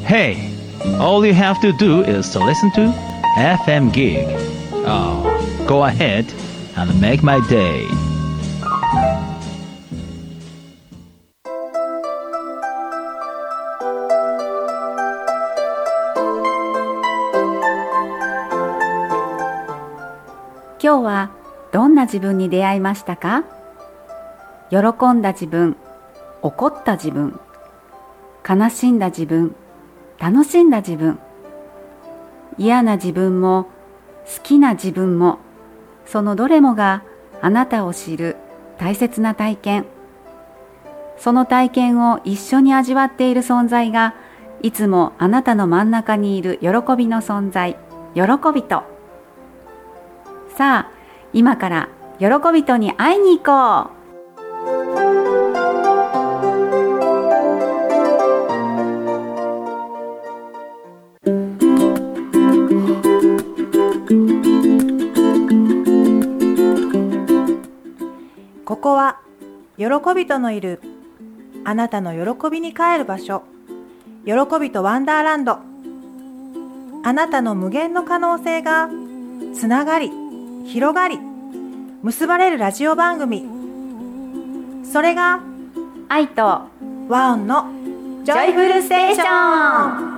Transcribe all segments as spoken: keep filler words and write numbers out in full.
Hey, all you have to do is to listen to エフエム Gig. Oh, go ahead and make my day. 今日はどんな自分に出会いましたか？喜んだ自分、怒った自分、悲しんだ自分、楽しんだ自分、嫌な自分も好きな自分も、そのどれもがあなたを知る大切な体験。その体験を一緒に味わっている存在が、いつもあなたの真ん中にいる喜びの存在、喜びと。さあ、今から喜びとに会いに行こう。 ここは喜びとのいるあなたの喜びに帰る場所、喜びとワンダーランド。あなたの無限の可能性がつながり広がり結ばれるラジオ番組、それが愛と和音のジョイフルステーション。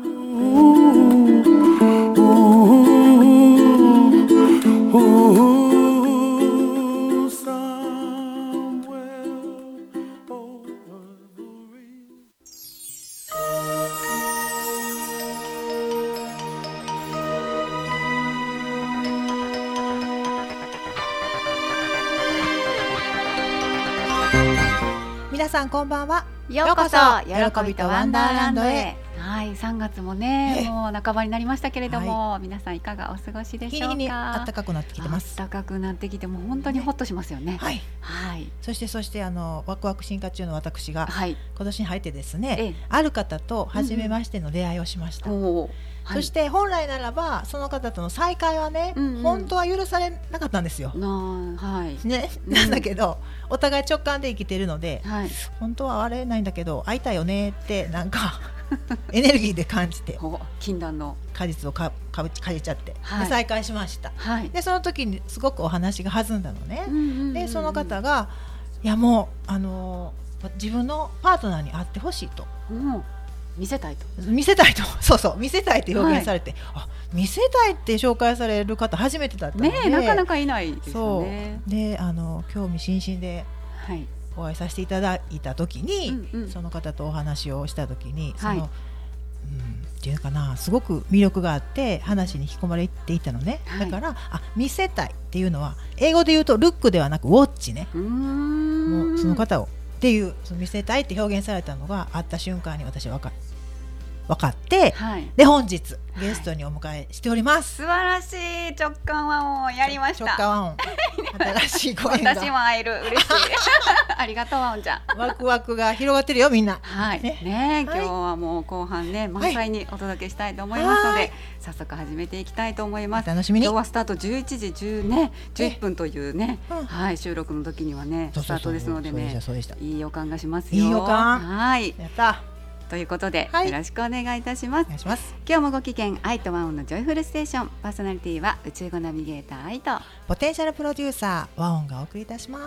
皆さんこんばんは。 ようこそ喜びとワンダーランドへ。 はい、さんがつもね、もう半ばになりましたけれども、はい、皆さんいかがお過ごしでしょうか。 日に日に暖かくなってきてます。 暖かくなってきても本当にホッとしますよね。はい、はい、 そしてそしてあのワクワク進化中の私が、はい、今年に入ってですね、ええ、ある方と初めましての出会いをしました。うんうん、はい、そして本来ならばその方との再会はね、うんうん、本当は許されなかったんですよ。な、はいね、なんだけど、うん、お互い直感で生きているので、はい、本当は会えないんだけど会いたいよねってなんかエネルギーで感じて禁断の果実をかかかじちゃって、はい、で再会しました。はい、でその時にすごくお話が弾んだのね。うんうんうんうん、でその方がいやもうあの自分のパートナーに会ってほしいと、うん、 見せたいと見せたいとそうそう見せたいって表現されて、はい、あ見せたいって紹介される方初めてだったので、 ね、なかなかいないですよね。 そうであの興味津々で、はい、お会いさせていただいた時に、うんうん、その方とお話をした時にその、はい、うん、っていうかなすごく魅力があって話に引き込まれていたのね。はい、だからあ見せたいっていうのは英語で言うとルックではなくウォッチね。うーんもうその方をっていうその見せたいって表現されたのがあった瞬間に私は分か分かって、はい、で本日ゲストにお迎えしております。 素晴らしい直感和音やりました。 直感和音新しい声が私も会える嬉しいありがとう和音ちゃん。 ワクワクが広がってるよみんな。 はいねね、はい、今日はもう後半ね満載にお届けしたいと思いますので、はい、早速始めていきたいと思います。 楽しみに。 今日はスタートじゅういちじじゅう、ね、じゅっぷんというね、うん、はい、収録の時にはねスタートですのでね、いい予感がしますよ。 いい予感。 はい、 やったということで、はい、よろしくお願いいたします。 お願いします。 今日もご機嫌愛と和音のジョイフルステーション、パーソナリティは宇宙語ナビゲーター愛とポテンシャルプロデューサー和音がお送りいたします。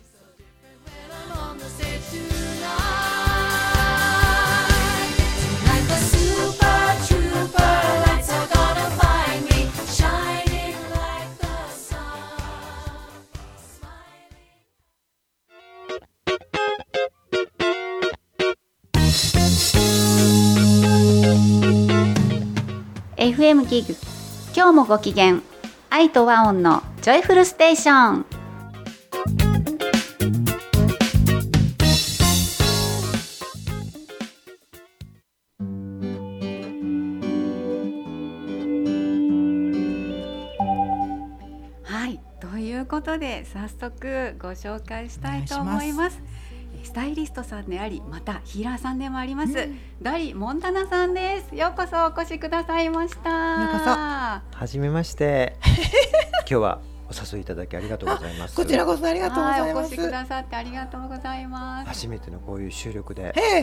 エフエム ギグ、今日もご機嫌愛と和音のジョイフルステーション。はい、ということで早速ご紹介したいと思います。スタイリストさんでありまたヒーラーさんでもあります、うん、ダリ・モンタナさんです。ようこそお越しくださいました。 ようこそ。 はじめまして今日はお誘いいただきありがとうございます。 こちらこそありがとうございます。 お越しくださってありがとうございます。 初めてのこういう収録で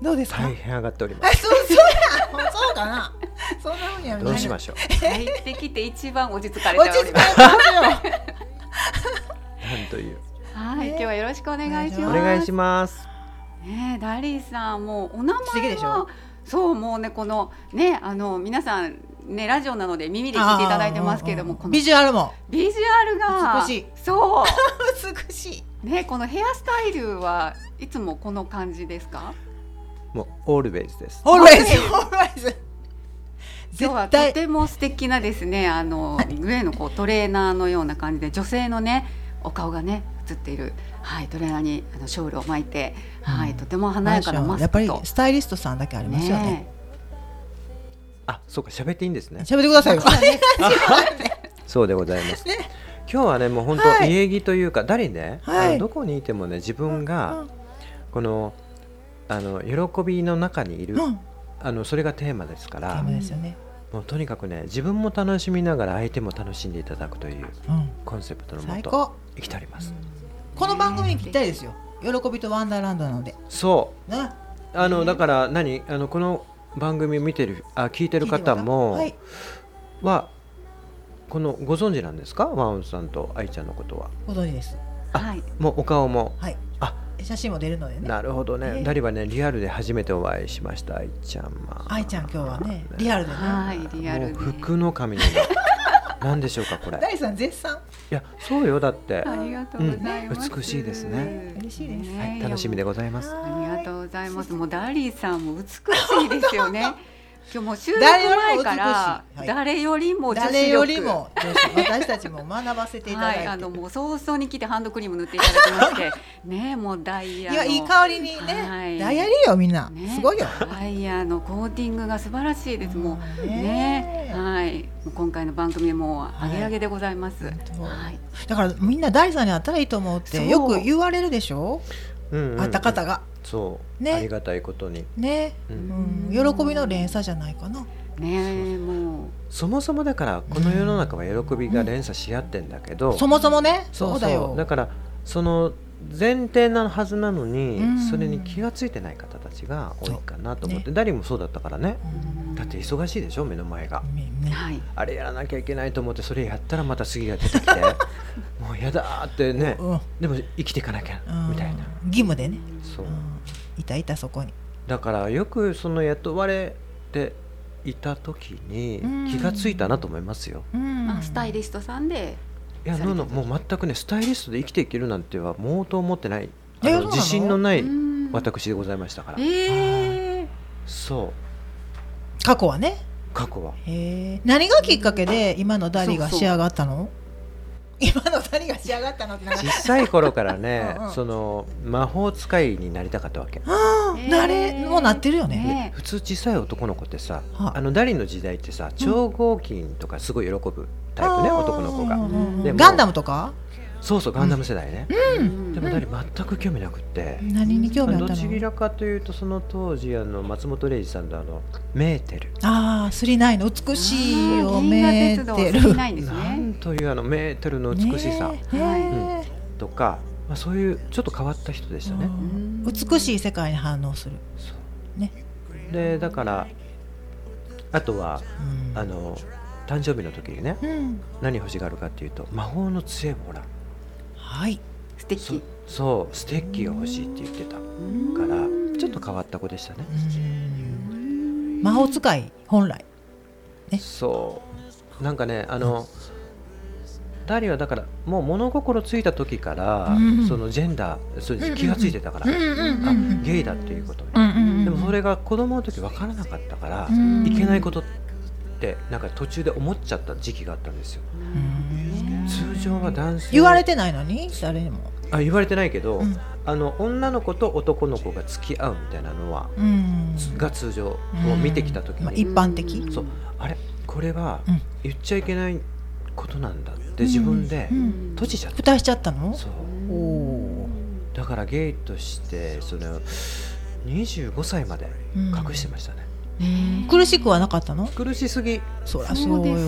どうですか？ 大変上がっております。 そうそうやそうかなそんなふうにやるどうしましょう。 入ってきて一番落ち着かれております。 落ち着かれてますよなんという。 はい、今日はよろしくお願いします。 お願いします。 ねえ、ダリーさん、もうお名前は素敵でしょ。 そう、もうね、このね、あの皆さんね、ラジオなので耳で聞いていただいてますけども、このビジュアルもビジュアルが美しい。 そう美しいね、このヘアスタイルはいつもこの感じですか？ もうオールウェイズです。 オールウェイズオールウェイズ今日はとても素敵なですね、あの上のこうトレーナーのような感じで女性のねお顔がね映っている、はい、トレーナーにあのショールを巻いて、はい、とても華やかなマスクと、 やっぱりスタイリストさんだけありますよね。 ねあ、そうか、喋っていいんですね。 喋ってくださいよ。 そうでございます。ね、今日はね、もう本当、はい、家着というか、誰ね、はい、どこにいてもね、自分が、うん、このあの喜びの中にいる、うん、あのそれがテーマですから、 テーマですよね。 もうとにかくね、自分も楽しみながら相手も楽しんでいただくというコンセプトのもと生きております。 うん、この番組にぴったりですよ。喜びとワンダーランドなので。 そう。ね、あのだから何あのこの番組見てるあ聞いてる方も、はい、はこのご存知なんですか？ワンオンさんと愛ちゃんのことは。 ご存知です。 あ、はい、もうお顔も。 はい。あ、写真も出るのでね。 なるほどね。えー、ダリはねリアルで初めてお会いしました愛ちゃんは。 愛ちゃん今日はねリアルでね。 はい、リアルで。 服の髪の色。なんでしょうかこれ。 ダリさん絶賛。 いやそうよだって。 ありがとうございます。 うん、美しいですね。 嬉しいです。 はい、楽しみでございます。 ありがとうございます。もうダリーさんも美しいですよね。今日も収録前から誰よりも女子力、 誰よりも私たちも学ばせていただいて、はい、 あのもう早々に来てハンドクリーム塗っていただきましてね、もうダイヤのいやいい香りにね、はい、ダイヤリーよみんな、ね、すごいよ。 ダイヤのコーティングが素晴らしいです。もうね、はい、もう今回の番組も上げ上げでございます。はい、はい、 だからみんなダイさんに会ったらいいと思うってよく言われるでしょ。うんうんうん、会った方が。 そう、ね、ありがたいことにね、うんうん、喜びの連鎖じゃないかな。 ね、もうそもそもだからこの世の中は喜びが連鎖し合ってんだけど、 うん、そもそもね、そうだよ。 だからその前提なはずなのに、うん、それに気がついてない方たちが多いかなと思って、ね、ダリもそうだったからね、うん、だって忙しいでしょ目の前が、ね、あれやらなきゃいけないと思ってそれやったらまた次が出てきてもうやだってね、うん、でも生きていかなきゃみたいな義務でね。 そう、うん、 いたいたそこに。 だからよくその雇われていた時に気がついたなと思いますよ。 うん、あ、スタイリストさんで。 いやののもう全くねスタイリストで生きていけるなんては毛頭思ってない、あの自信のない私でございましたから。 えー、 そう過去はね。 過去は。 へ何がきっかけで今のダリが仕上がったの？そうそう今のダリが仕上がったのって小さい頃からねうん、うん、その魔法使いになりたかったわけ。 ああ、誰もなってるよね。 普通小さい男の子ってさ、あのダリの時代ってさ超合金とかすごい喜ぶタイプね、うん、男の子が。 でもガンダムとか？ そうそうガンダム世代ね、 うん、 でもダリ全く興味なくって、 うん、何に興味あったの？ どちらかというとその当時あの松本零士さんのあのメーテル、 ああスリーナインの美しいよメーテル、 なんというあのメーテルの美しさ、ねうん、とか、まあ、そういうちょっと変わった人でしたね。 美しい世界に反応する。 そうね。でだからあとは、うん、あの誕生日の時にね、うん、何欲しがるかっていうと魔法の杖をほら。 はい、 ステッキ。 そ、そうステッキが欲しいって言ってたからちょっと変わった子でしたね。 魔法使い本来、 ね、そうなんかねあの、うん、ダリはだからもう物心ついた時から、うん、そのジェンダーそれ気がついてたから、うん、あゲイだっていうことね、うん、でもそれが子供の時分からなかったから、うん、いけないことってなんか途中で思っちゃった時期があったんですよ。通常は男性言われてないのに誰にもあ言われてないけど、うん、あの女の子と男の子が付き合うみたいなのは、うん、が通常を見てきた時に、 まあ、一般的そうあれこれは言っちゃいけないことなんだって自分で閉じちゃった、 蓋しちゃったの。 そうおだからゲイとしてそのにじゅうごさいまで隠してましたね、 うん、苦しくはなかったの？ 苦しすぎ。 そりゃそうよ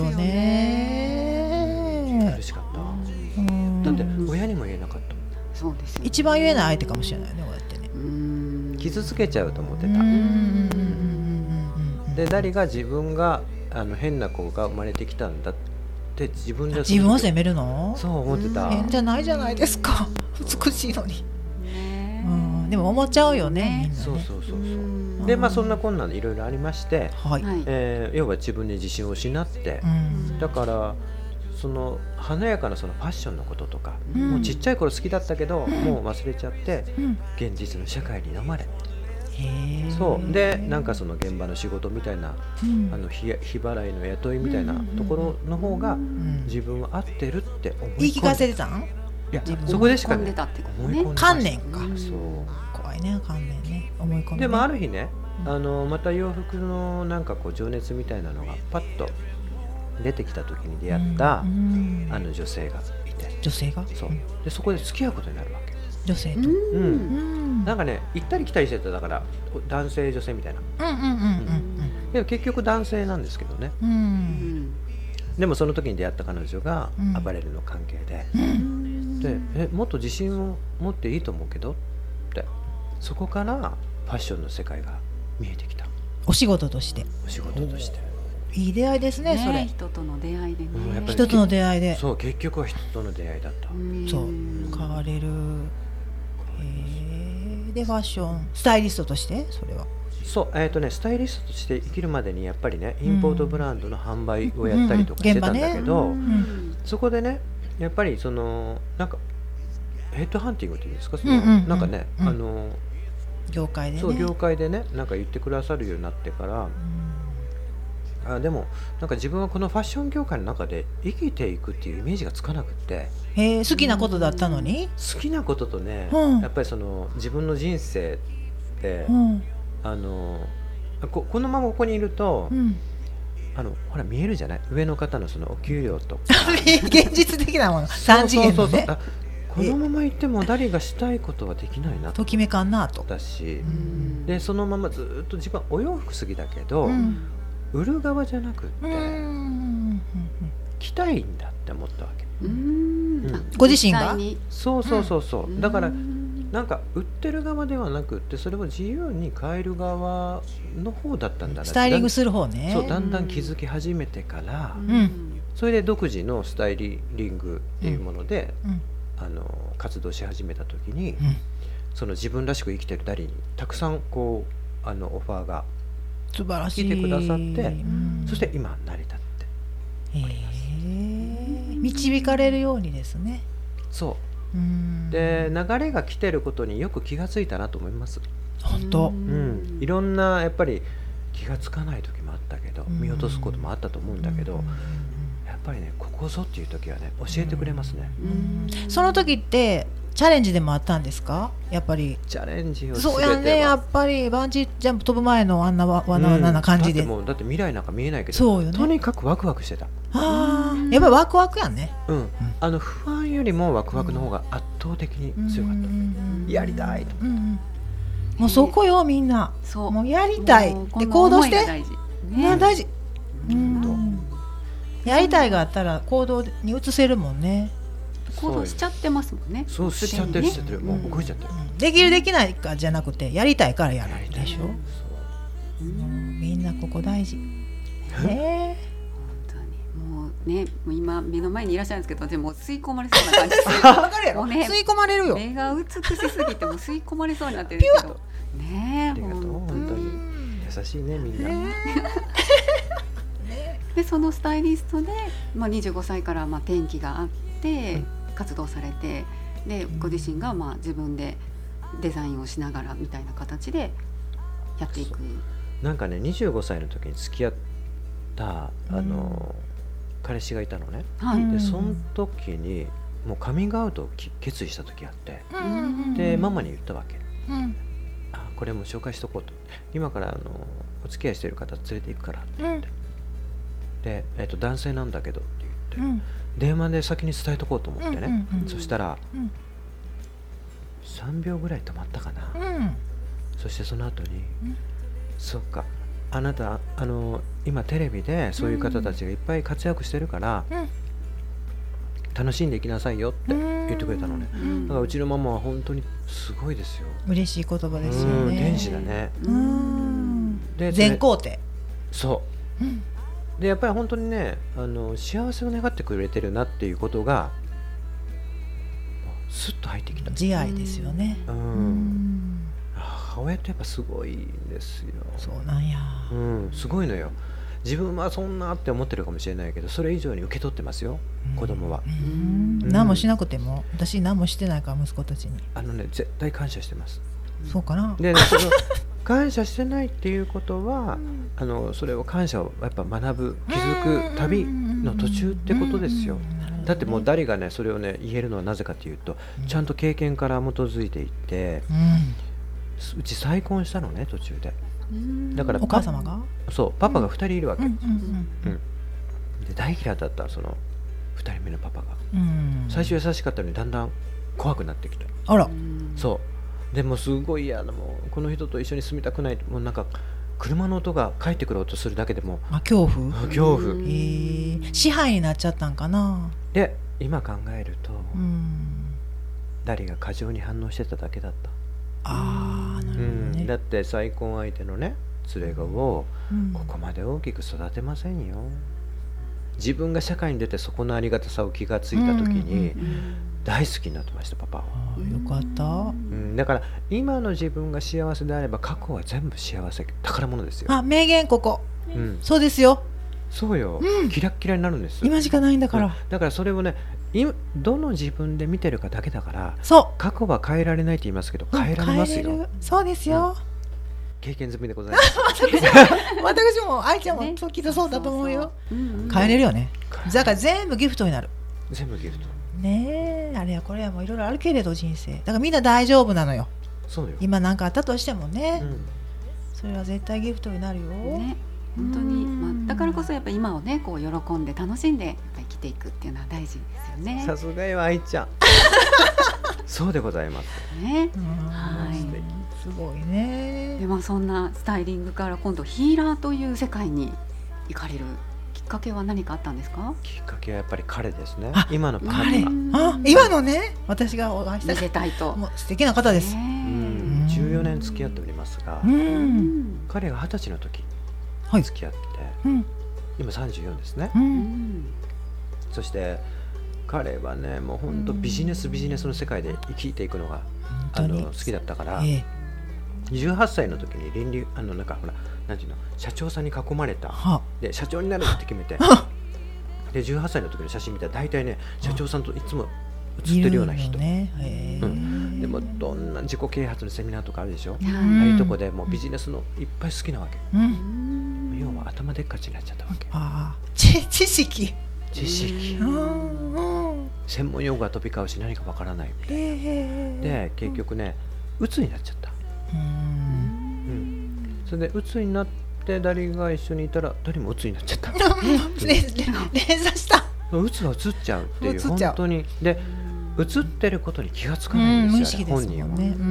ね。 苦しかった。だって親にも言えなかった。 そうですよね。 一番言えない相手かもしれないね。こうやってね。 うん傷つけちゃうと思ってた。でダリが自分があの変な子が生まれてきたんだって自分で自分を責めるの？ そう思ってた。 変じゃないじゃないですか美しいのに、うん、でも思っちゃうよね、みんなね。 そうそうそうそうでまあそんなこんなでいろいろありまして、はいえー、要は自分で自信を失って、うん、だからその華やかなそのファッションのこととか、うん、もうちっちゃい頃好きだったけど、うん、もう忘れちゃって、うん、現実の社会に飲まれ、へそうでなんかその現場の仕事みたいな、うん、あの日払いの雇いみたいなところの方が自分は合ってるって思い込んで、 言い聞かせてたん？ いやそこでしかね思い込んでた観念か、 そう怖いね観念ね、思い込んで、ね、 でもある日ね、あのまた洋服のなんかこう情熱みたいなのがパッと出てきた時に出会った、うん、あの女性がいて、 女性がそうでそこで付き合うことになるわけ、 女性と、 うんうん、なんかね行ったり来たりしてた、だから男性女性みたいな、でも結局男性なんですけどね、うん、でもその時に出会った彼女がアパレルの関係で、うん、でえもっと自信を持っていいと思うけどって、そこからファッションの世界が見えてきた。 お仕事としてお仕事としていい出会いですね、 ね、 それ人との出会いでね、 うん、人との出会いで、 そう結局は人との出会いだった。 そう変われる。へでファッションスタイリストとしてそれはそうえっ、ー、とねスタイリストとして生きるまでにやっぱりねインポートブランドの販売をやったりとかしてたんだけど、うんうんね、そこでねやっぱりそのなんかヘッドハンティングっていうんですか、その、うんうんうん、なんかね、うん、あの業界でねそう業界でねなんか言ってくださるようになってから、うん、あでもなんか自分はこのファッション業界の中で生きていくっていうイメージがつかなくて、 へ好きなことだったのに、 好きなこととね、うん、やっぱりその自分の人生って、うん、あの こ, このままここにいると、うん、あのほら見えるじゃない、上の方のそのお給料とか現実的なものさん次元のね、 このまま行っても誰がしたいことはできないなときめかんなとだし、でそのままずっと自分はお洋服好きだけど、うん、売る側じゃなくって、うん、着たいんだって思ったわけ。うん、 うん、ご自身がそうそうそうそう、うん、だからなんか売ってる側ではなくってそれを自由に買える側の方だったんだな、 スタイリングする方ね。 そうだんだん気づき始めてから、うん、それで独自のスタイリングっていうもので、うん、あの活動し始めた時に、うん、その自分らしく生きてるダリにたくさんこうあのオファーが素晴らしい来てくださって、うん、そして今成り立っております。 導かれるようにですね。 そう、うんで流れが来てることによく気がついたなと思います。 本当、 うん、いろんなやっぱり気がつかない時もあったけど見落とすこともあったと思うんだけど、やっぱりねここぞっていう時はね教えてくれますね。 うんその時ってチャレンジでもあったんですか？やっぱりチャレンジを全てはそうやね、やっぱりバンジージャンプ飛ぶ前のあんなわわなわなな感じで、 うん、だってもうだって未来なんか見えないけどそうよ、ね、 とにかくワクワクしてた。 あやっぱりワクワクやんね、 うんうん、あの不安よりもワクワクの方が圧倒的に強かった、うん、やりたいと、うん、 もうそこよみんな、そうもうやりたいで行動して大事、ね、大事、うん、やりたいがあったら行動に移せるもんね。 行動しちゃってますもんね。 そうしちゃってるしちゃってる、もう動いちゃってる、うん、 できるできないかじゃなくてやりたいからやるでしょ。そう、うん、みんなここ大事ね。 もうね、もう今目の前にいらっしゃるんですけど、でも吸い込まれそうな感じですわかるやろ、ね、吸い込まれるよ。 目が美しすぎても吸い込まれそうになってるんですけどね。 ありがとう、本当に優しいねみんな、ね、 でそのスタイリストで、まあ、にじゅうごさいからまあ転機があって活動されて、でご自身がまあ自分でデザインをしながらみたいな形でやっていく。 なんかねにじゅうごさいの時に付き合ったあの、うん彼氏がいたのね、はい、でその時にもうカミングアウトを決意した時があって、うん、でママに言ったわけ、うん、あこれも紹介しとこうと、今からあのお付き合いしてる方連れて行くからって言って、うん、で、えー、と男性なんだけどって言って、うん、電話で先に伝えとこうと思ってね、うんうんうん、そしたら、うん、さんびょうぐらい止まったかな、うん、そしてその後に、うん、そっかあなたあの今テレビでそういう方たちがいっぱい活躍してるから、うん、 楽しんでいきなさいよって言ってくれたのね。だからうちのママは本当にすごいですよ。 嬉しい言葉ですよね。 天使だね。 で全肯定。 そう、うん、でやっぱり本当にねあの幸せを願ってくれてるなっていうことがスッと入ってきた。 慈愛ですよね。うん、 うん母親ってやっぱすごいんですよ。 そうなんや、 うん、すごいのよ。自分はそんなって思ってるかもしれないけどそれ以上に受け取ってますよ、うん、子供は、 うん、何もしなくても私何もしてないから息子たちにあのね絶対感謝してます。 そうかな。 で、ね、その感謝してないっていうことは、うん、あのそれを感謝をやっぱ学ぶ気づく旅の途中ってことですよ。だってもう誰がねそれをね言えるのはなぜかというと、うん、ちゃんと経験から基づいていって、うん、うち再婚したのね途中で。だからお母様がそうパパがふたりいるわけ、うんうんうんうん、で大嫌いだったそのふたりめのパパが、うん、最初優しかったのにだんだん怖くなってきた。 あらそうでもすごい嫌だもうこの人と一緒に住みたくない。もうなんか車の音が帰ってくる音するだけでもあ恐怖恐怖、えー、支配になっちゃったんかな。 で今考えると、うん、ダリが過剰に反応してただけだった。 あーなるほどね、うん、 だって再婚相手のね連れ子をここまで大きく育てませんよ、うん、自分が社会に出てそこのありがたさを気がついた時に大好きになってましたパパは。 あよかった、 うん、だから今の自分が幸せであれば過去は全部幸せ宝物ですよ。 あ名言ここ、うん、そうですよ。 そうよ、うん、キラッキラになるんです。 今しかないんだから、うん、 だからそれをねどの自分で見てるかだけだからそう過去は変えられないと言いますけど変えられますよ、うん、 そうですよ、うん、 経験済みでございます私も愛ちゃんもそうきっとそうだと思うよ、そうそうそう変えれるよね。だから全部ギフトになる。 全部ギフトねえあれやこれやもいろいろあるけれど人生だからみんな大丈夫なのよ。 そうよ今なんかあったとしてもね、うん、それは絶対ギフトになるよ、ね本当に、まあ、だからこそやっぱ今をねこう喜んで楽しんでやっぱ生きていくっていうのは大事ですよね。 さすがよ愛ちゃんそうでございますね。はい、 すごいね。 でもそんなスタイリングから今度ヒーラーという世界に行かれるきっかけは何かあったんですか？ きっかけはやっぱり彼ですね。今のパートナー。あ今のね私がお会いした見せたいともう素敵な方です。 うんじゅうよねん付き合っておりますが、うん彼がはたちの時付き合って、はいうん、今さんじゅうよんですね、うん、そして彼はねもう本当ビジネスビジネスの世界で生きていくのが、うん、あの好きだったから、ええ、じゅうはっさいの時に倫理あのなんかほらなんていうの社長さんに囲まれたで社長になるって決めてでじゅうはっさいの時の写真見たら大体ね社長さんといつも写ってるような人、ねうん、でもどんな自己啓発のセミナーとかあるでしょ、うん、ああいうとこでもうビジネスのいっぱい好きなわけ、うん要は頭でっかちになっちゃったわけ。 あ知, 知識知識、うん、専門用語が飛び交うし何かわからないみたいなで結局ね鬱になっちゃった、うんうん、それで鬱になってダリが一緒にいたらダリも鬱になっちゃった連鎖した鬱は鬱っちゃうっていう本当にで鬱ってることに気がつかないんですよ、うん、本人は、ねうんうんうん、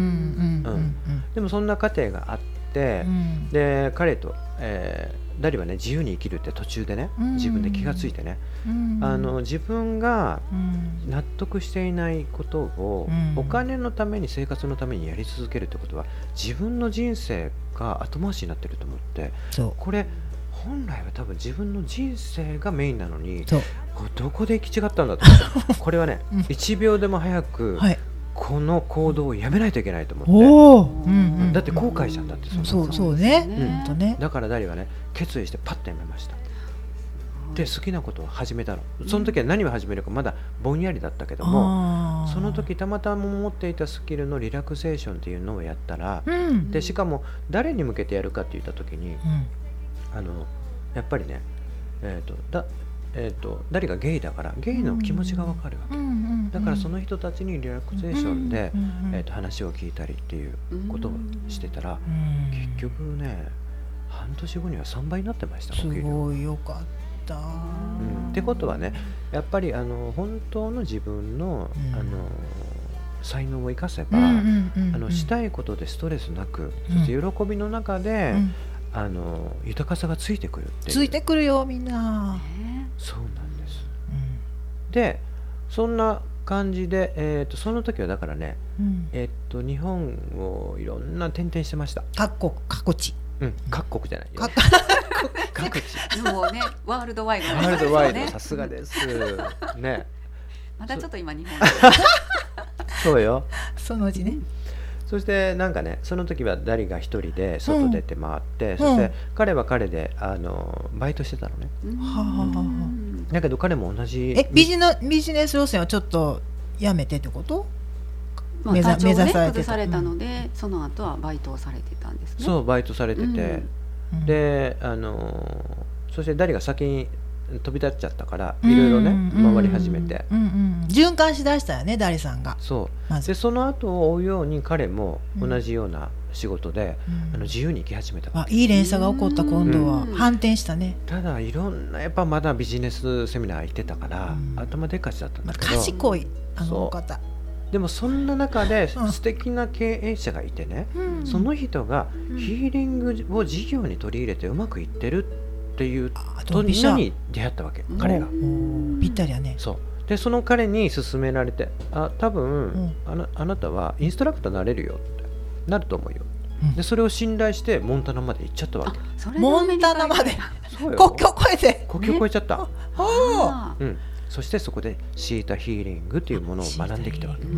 でもそんな過程があって、うん、で彼と、えー、ダリはね自由に生きるって途中でね自分で気がついてね、うん、あの自分が納得していないことを、うん、お金のために生活のためにやり続けるってことは自分の人生が後回しになってると思ってこれ本来は多分自分の人生がメインなのにこれどこで行き違ったんだとこれはね、うん、いちびょうでも早く、はい、この行動をやめないといけないと思って、うんうん、だって後悔じゃんだってそんなそうそうね、 うん、ねだからダリはね決意してパッとやめましたで好きなことを始めたのその時は何を始めるかまだぼんやりだったけどもその時たまたま持っていたスキルのリラクゼーションっていうのをやったら、うん、でしかも誰に向けてやるかって言った時に、うんあのやっぱりね、えーとだえーと、誰がゲイだからゲイの気持ちが分かるわけ、うんうんうん、だからその人たちにリラクゼーションで、うんうんうんえーと、話を聞いたりっていうことをしてたら、うん、結局ね半年後にはさんばいになってました。 すごいよかった、うん、 ってことはねやっぱりあの本当の自分の、うん、あの才能を生かせば、うんうんうんうん、あのしたいことでストレスなく、うん、そして喜びの中で、うんあの豊かさがついてくるっていうついてくるよみんなそうなんです、うん、でそんな感じで、えー、とその時はだからね、 うん、 えー、と日本をいろんな転々してました。 各国各地、 うん、各国じゃないよ、 各各地もうねワールドワイド、 ワールドワイド、さすがですね。 またちょっと今日本そうよ。 そのうちね。 そしてなんかね、その時はダリが一人で外出て回って、うん、そして彼は彼であのバイトしてたのね、 うん、 だけど彼も同じえビジネビジネス路線はちょっとやめてってこと？ まあ、体調をね崩されたので、うん、その後はバイトをされてたんですね。 そうバイトされてて、うん、であのそしてダリが先に飛び立っちゃったからいろいろね、うん、回り始めて、 うんうん、循環しだしたよね、ダリさんが。 そう、 ま、 でその後を追うように彼も同じような仕事で、うん、あの自由に生き始めた。 あ、いい連鎖が起こった。今度は反転したね。 ただいろんなやっぱまだビジネスセミナー行ってたから、うん、頭でっかちだったんだけど、まあ、 賢いあの方。 でもそんな中で素敵な経営者がいてね、うん、その人がヒーリングを事業に取り入れてうまくいってるっていうとに出会ったわけ、彼が。 ぴったりやね。 そうでその彼に勧められて、あ多分、うん、あ, なあなたはインストラクターになれるよってなると思うよ、うん、でそれを信頼してモンタナまで行っちゃったわけ。 モンタナまで国境越えて国境越えちゃった、うん、そしてそこでシータヒーリングというものを学んできたわけ。うん、うん、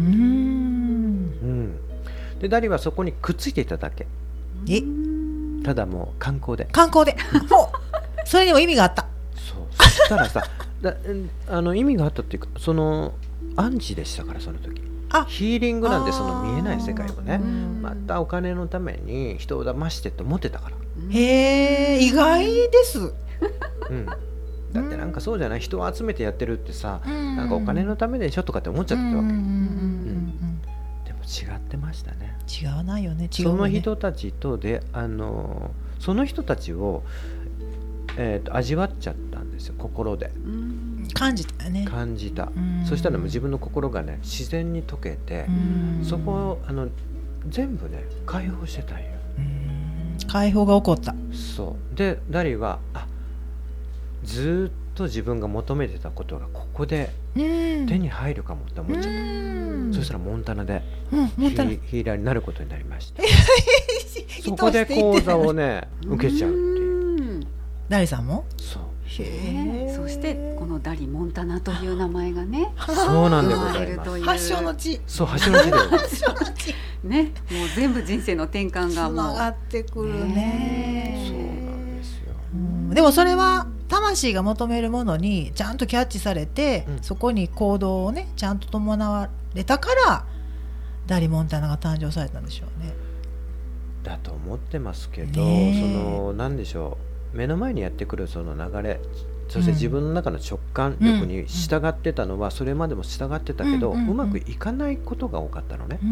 でダリはそこにくっついていただけ。 えただもう観光で観光でもうそれにも意味があった。 そうそしたらさだあの意味があったっていうか、その暗示でしたから、その時ヒーリングなんてその見えない世界をね、またお金のために人を騙してって思ってたから。 へえ、意外です、 うん、だってなんかそうじゃない、人を集めてやってるってさ、なんかお金のためでしょとかって思っちゃってたわけ。でも違ってましたね。 違わないよね。違うね。 その人たちとであのその人たちをえー、と味わっちゃったんですよ、心で。 感じたよね。 感じた。そしたらもう自分の心がね自然に溶けて、そこをあの全部ね解放してたんよ。 解放が起こった。 そうでダリはあずっと自分が求めてたことがここで手に入るかもって思っちゃった。そしたらモンタナでヒー、ヒーラーになることになりました。そこで講座をね受けちゃうっていう。 ダリさんもそう。 へそしてこのダリモンタナという名前がね、 そうなんでございます。 発祥の地。 そう発祥の地だよ。 発祥の地ね、もう全部人生の転換がもうつながってくるね。 そうなんですよ。 でもそれは魂が求めるものにちゃんとキャッチされて、うん、そこに行動をねちゃんと伴われたからダリモンタナが誕生されたんでしょうね。 だと思ってますけど、そのなんでしょう。目の前にやってくるその流れ、そして自分の中の直感力に従ってたのはそれまでも従ってたけど、うまくいかないことが多かったのね。うん、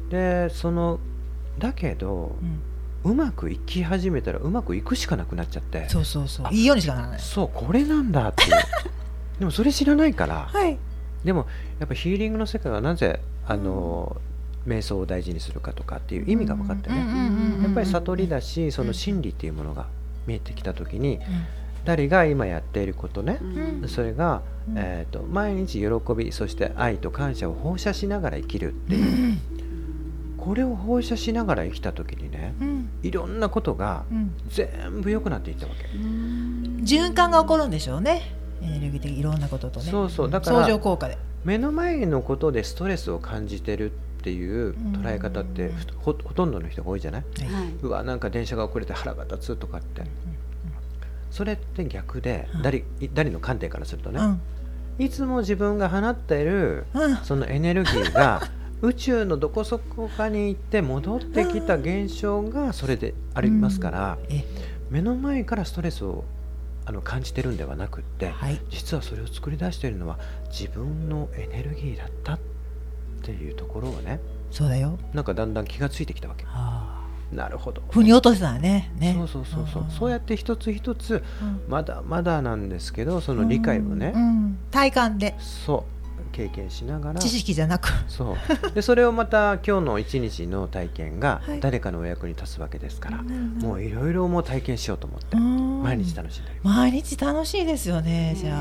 でそのだけど、うん、うまくいき始めたらうまくいくしかなくなっちゃって、 そうそうそう、いいようにしかならない。 そうこれなんだっていうでもそれ知らないから、はい、でもやっぱヒーリングの世界はなぜあの、うん瞑想を大事にするかとかっていう意味が分かってね、やっぱり悟りだし、その真理っていうものが見えてきた時に、誰が今やっていることね、それが、えーと、毎日喜び、そして愛と感謝を放射しながら生きるっていう、これを放射しながら生きた時にね、いろんなことが全部良くなっていったわけ。 循環が起こるんでしょうね、エネルギー的いろんなこととね。 そうそう、だから相乗効果で目の前のことでストレスを感じてるっていう捉え方って ほ, ほとんどの人が多いじゃない、はい、うわなんか電車が遅れて腹が立つとかって、それって逆で、うん、誰, 誰の観点からするとね、うん、いつも自分が放っている、うん、そのエネルギーが宇宙のどこそこかに行って戻ってきた現象がそれでありますから、うん、目の前からストレスをあの感じてるんではなくって、はい、実はそれを作り出しているのは自分のエネルギーだったっていうところをね、 そうだよ、 なんかだんだん気がついてきたわけ。はあ、なるほど、 腑に落としたね。ね、 そうそうそうそう、そうやって一つ一つ、うん、まだまだなんですけど、その理解をね、 うんうん、体感で、 そう経験しながら、 知識じゃなく、 そうでそれをまた今日の一日の体験が誰かのお役に立つわけですから、はい、もういろいろもう体験しようと思って毎日楽しんでおります。 毎日楽しいですよね。じゃあ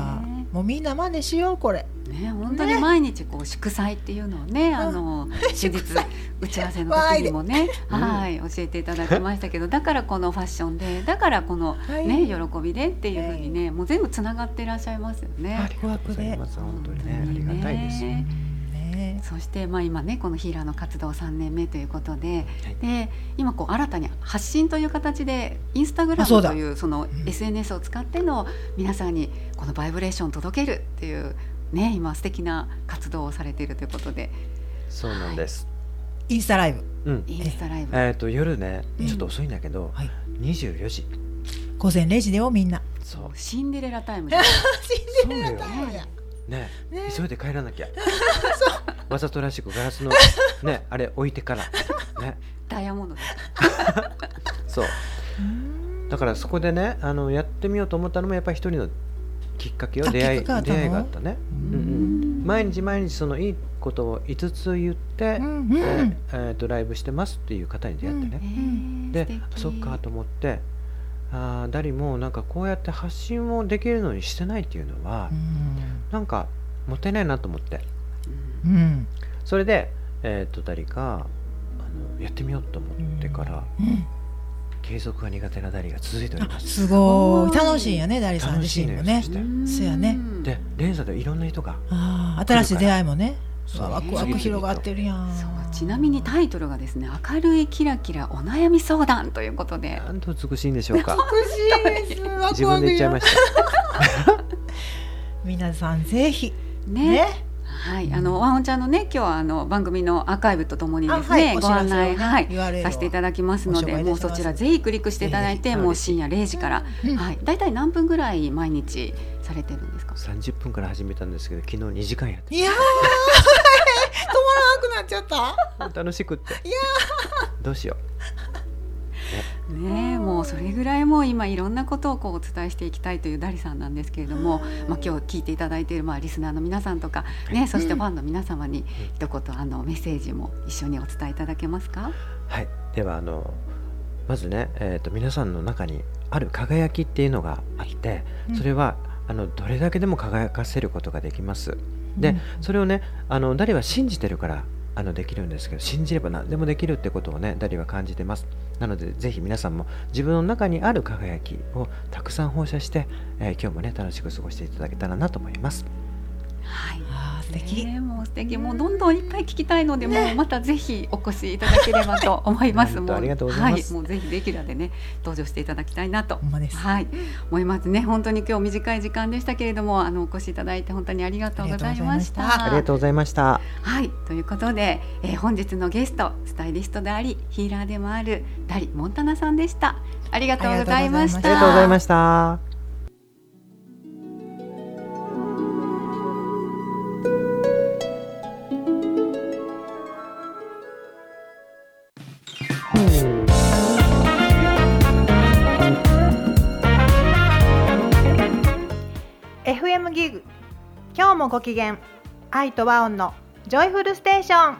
もうみんな真似しようこれね、本当に毎日こう祝祭っていうのをね、ね、あの先日打ち合わせの時にもねはい教えていただきましたけど、だからこのファッションで、だからこの、ね、はい、喜びでっていうふうにね、もう全部つながっていらっしゃいますよね。 ありがとうございます。本当にね、ありがたいです。 そしてまあ今ねこのヒーラーの活動さんねんめということで、はい、で今こう新たに発信という形でインスタグラムというその エスエヌエス を使っての皆さんにこのバイブレーションを届けるっていうね、今素敵な活動をされているということで。 そうなんです、 はい、インスタライブ、 うん、インスタライブ、 えー、と夜ねちょっと遅いんだけど、うん、はい、にじゅうよじ午前れいじでよみんな。 そうシンデレラタイムシンデレラタイムやね、ね、急いで帰らなきゃわざとらしくガラスの、ね、あれ置いてから、ね、 ダイヤモンドそうだからそこでねあのやってみようと思ったのもやっぱり一人のきっかけを出会い、出会いがあったね、うんうん、毎日毎日そのいいことをいつつ言って、うんうんえーえー、とライブしてますっていう方に出会ってね、うん、でそっかと思ってあダリもなんかこうやって発信をできるのにしてないっていうのは、うん、なんかもったいないなと思って、うん、それで、えー、とダリがあのやってみようと思ってから、うんうん、継続が苦手なダリが続いております。 すごい楽しいよね、ダリさん自身もね。そうやね。 で連鎖でいろんな人があ新しい出会いもね、ワクワク広がってるやん。 そうちなみにタイトルがですね、明るいキラキラお悩み相談ということで、 なんと美しいんでしょうか。 美しいです。ワクワク自分で言っちゃいました皆さんぜひね, ねはい、あのワンオンちゃんのね今日はあの番組のアーカイブとともにですね、はい、ご案内、はい、させていただきますので、もうそちらぜひクリックしていただいて、もう深夜れいじから、うん、はい、だいたい何分ぐらい毎日されてるんですか？ さんじゅっぷんから始めたんですけど、昨日にじかんやって、 いやー止まらなくなっちゃった楽しくっていやどうしようねえ、もうそれぐらいもう今いろんなことをこうお伝えしていきたいというダリさんなんですけれども、まあ、今日聞いていただいているまあリスナーの皆さんとか、ね、そしてファンの皆様に一言あのメッセージも一緒にお伝えいただけますか？ はい、ではあのまずね、えーと、皆さんの中にある輝きっていうのがあって、それはあのどれだけでも輝かせることができます。でそれをねあのダリは信じてるからあのできるんですけど、信じれば何でもできるってことをねダリは感じてます。なのでぜひ皆さんも自分の中にある輝きをたくさん放射して、えー、今日もね楽しく過ごしていただけたらなと思います。 はい、あ素敵、ね、もう素敵、もうどんどんいっぱい聞きたいので、ね、もうまたぜひお越しいただければと思います。もうありがとうございます、 はい、もうぜひレギュラーでね登場していただきたいなと、 はい、 思いますね。本当に今日短い時間でしたけれども、あのお越しいただいて本当にありがとうございました。 ありがとうございました。 はい、ということで、えー、本日のゲストスタイリストでありヒーラーでもあるダリモンタナさんでした。ありがとうございました。 ありがとうございました。 エフエム ギグ、今日もご機嫌、愛と和音のジョイフルステーション。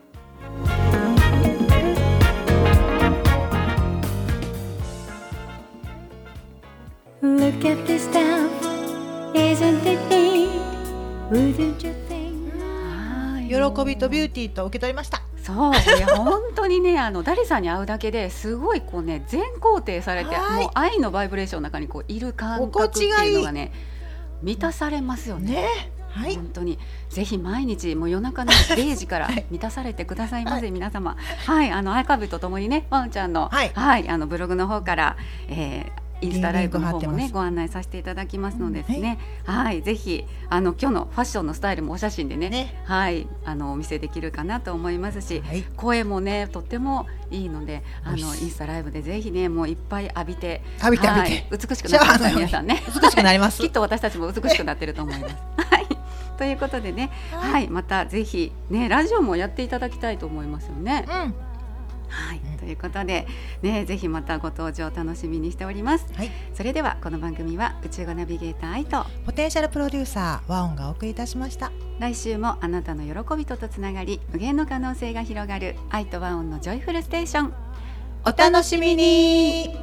Look at this stuff, isn't it neat? Wouldn't you think? 喜びとビューティーと受け取りました。 そういや本当にね、あのダリさんに会うだけですごいこうね全肯定されて、もう愛のバイブレーションの中にこういる感覚っていうのがね満たされますよね。 ね、はい、 本当にぜひ毎日もう夜中のれいじから満たされてくださいませ、はい、皆様。はい、あのアーカイブとともにねワンちゃんの、はいはい、あのブログの方から、えーインスタライブの方もねご案内させていただきますのでですね、うん、はい、はい、ぜひあの今日のファッションのスタイルもお写真で ね, ね、はい、あのお見せできるかなと思いますし、はい、声もねとってもいいので、あのインスタライブでぜひねもういっぱい浴びて浴びて浴びて、 はい、美しくなってください皆さんね。 美しくなりますきっと私たちも美しくなってると思いますはいということでね、はい、はい、またぜひねラジオもやっていただきたいと思いますよね。うん、はい、ということで、ね、ぜひまたご登場楽しみにしております、はい、それではこの番組は宇宙語ナビゲーター愛とポテンシャルプロデューサー和音がお送りいたしました。 来週もあなたの喜びととつながり無限の可能性が広がる愛と和音のジョイフルステーション、 お楽しみに。